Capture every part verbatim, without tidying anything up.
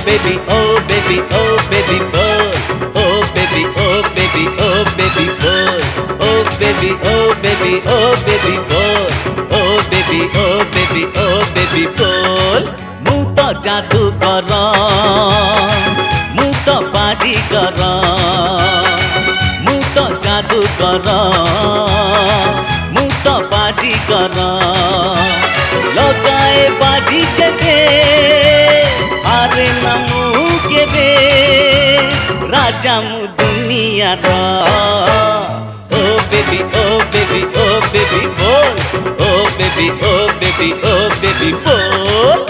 baby, oh baby, oh baby boy. Oh baby, oh baby, oh baby boy. Oh baby, oh baby, oh baby boy. Oh baby, oh baby, oh baby boy. ମୁଁ ତ जादू कर ମୁଁ ତ बाजी कर ମୁଁ ତ जादू कर ମୁଁ ତ बाजी कर लगाए बाजी जगे हारे ना मु केबे राजा मु दुनिया रा oh baby oh baby oh baby बोल oh baby oh baby oh baby बोल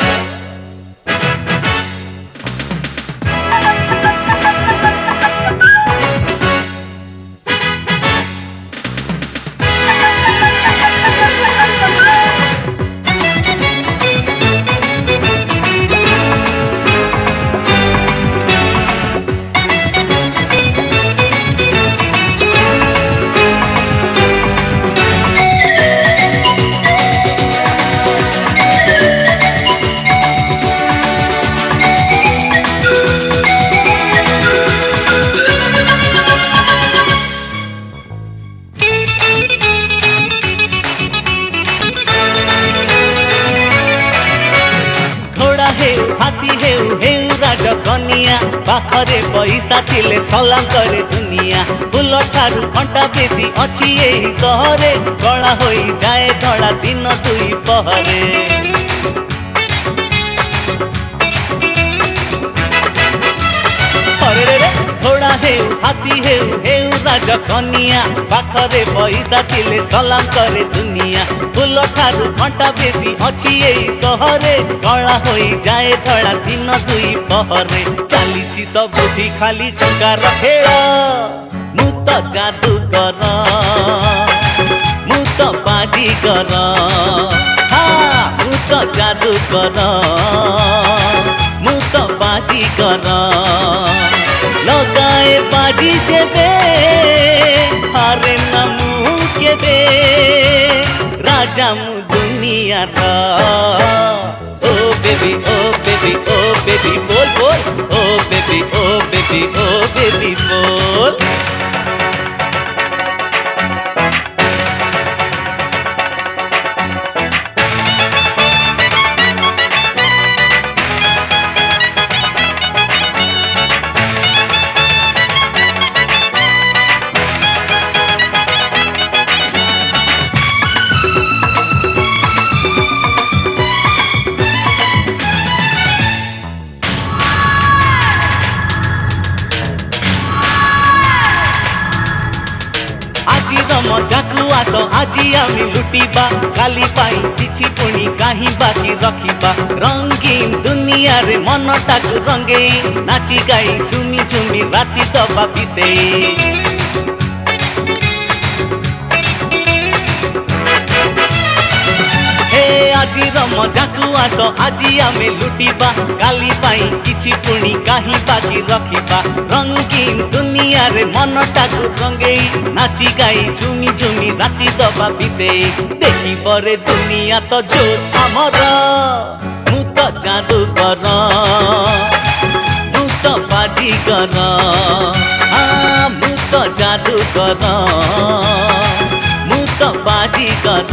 हाथी हेउ हेउ राजा कनिया पाखरे पैसा थिले सलाम करे दुनिया फूल ठारू घंटा बेसी अछि एही सहरे गला होई जाए धड़ा दिन दुई पहरे थोड़ा हेउ हाथी हेउ हेउ राजा कनिया पाखरे पैसा थिले सलाम करे दुनिया फूल ठारू घंटा बेसी अछि एही सहरे गला होई जाए धड़ा दिन दुई पहरे चलीछि सबुठी खाली टंकार खेल मु त जादू कर मु त बाजी कर हाँ मु त जादू कर मु त बाजी कर लगाए बाजी जेबे हारे ना मु केबे राजा मु दुनिया रा oh baby oh baby oh baby बोल बोल oh baby oh baby oh baby बोल मजाकू आस आजी आमी लुटिबा काली पाई चिछि पुणी काही बाकी रखिबा रंगीन दुनिया रे मन टाकू रंगेई नाची गाई झुमी झुमी राती दबा बितेई आजी मजाकू आस आजी आमे लुटिबा काली पाई किछि पुणी काही बाकी रखिबा रंगीन दुनिया रे मन टाकू रंगेई नाची गाई झुमी झुमी राती दबा बितेई देखी परे दुनिया तो जोश हमर मु त जादू कर मु त बाजी कर हाँ मु त जादू कर मु त बाजी कर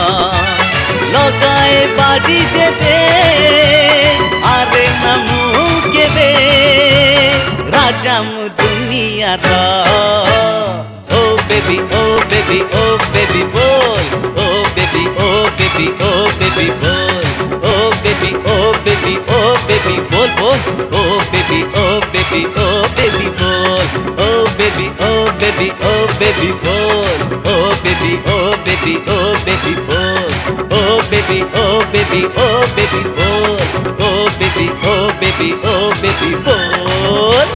लगाए बाजी जेबे आरे ना मु केबे राजा मु दुनिया रा oh baby oh baby oh baby बोल oh baby oh baby oh baby बोल oh baby oh baby oh baby बोल बोल oh baby oh baby oh baby बोल oh baby oh baby oh baby बोल oh baby oh baby oh baby बोल oh baby oh baby oh baby boy oh baby oh baby oh baby boy